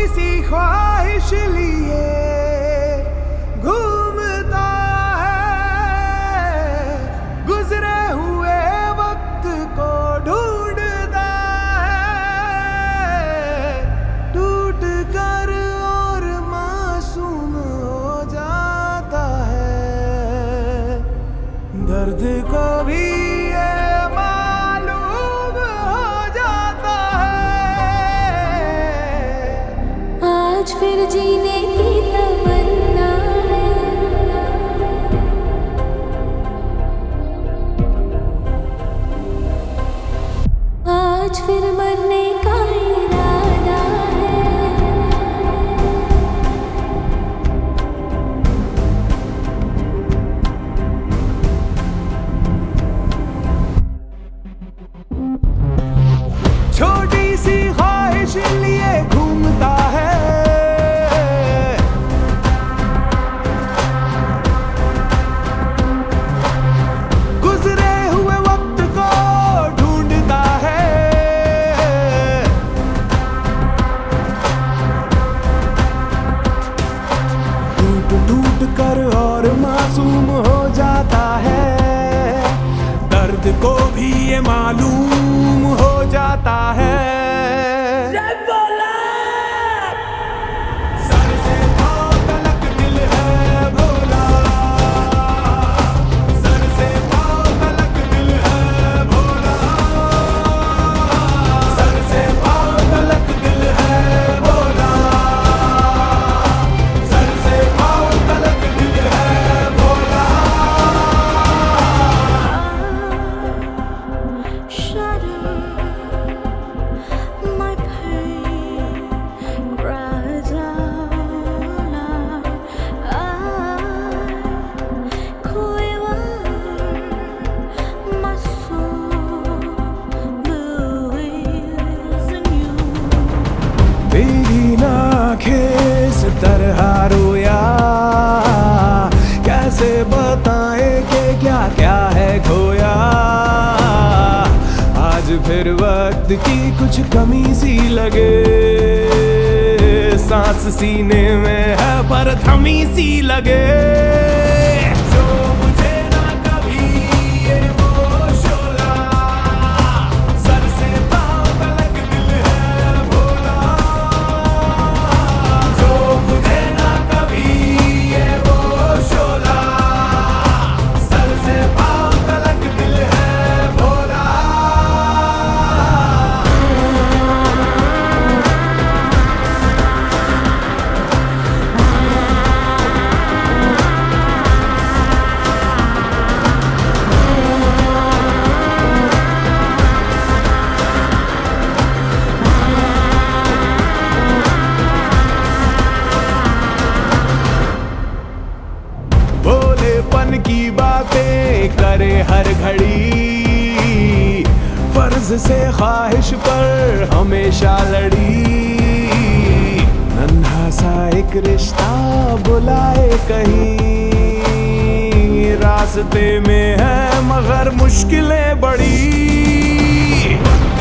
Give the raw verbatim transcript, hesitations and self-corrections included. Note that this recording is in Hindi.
सी ख्वाहिश लिए घूमता है, गुजरे हुए वक्त को ढूंढता है, टूट कर और मासूम हो जाता है। दर्द को भी फिर जीने की तमन्ना है, आज फिर मरने का इरादा है। छोटी सी ख्वाहिश लिए घूमता है, टूट कर और मासूम हो जाता है। दर्द को भी ये मालूम हो जाता है। सर से पांव तलक दिल है भोला, सर से पांव तलक दिल है भोला, सर से पांव तलक दिल है भोला, सर से पांव तलक दिल है भोला। तेरी आँखें से तरह रोया, कैसे बताए कि क्या क्या है खोया। आज फिर वक्त की कुछ कमी सी लगे, सांस सीने में है पर थमी सी लगे। भोलेपन की बातें करे हर घड़ी, फर्ज से ख्वाहिश पर हमेशा लड़ी। नन्हा सा एक रिश्ता बुलाए कहीं, रास्ते में है मगर मुश्किलें बड़ी।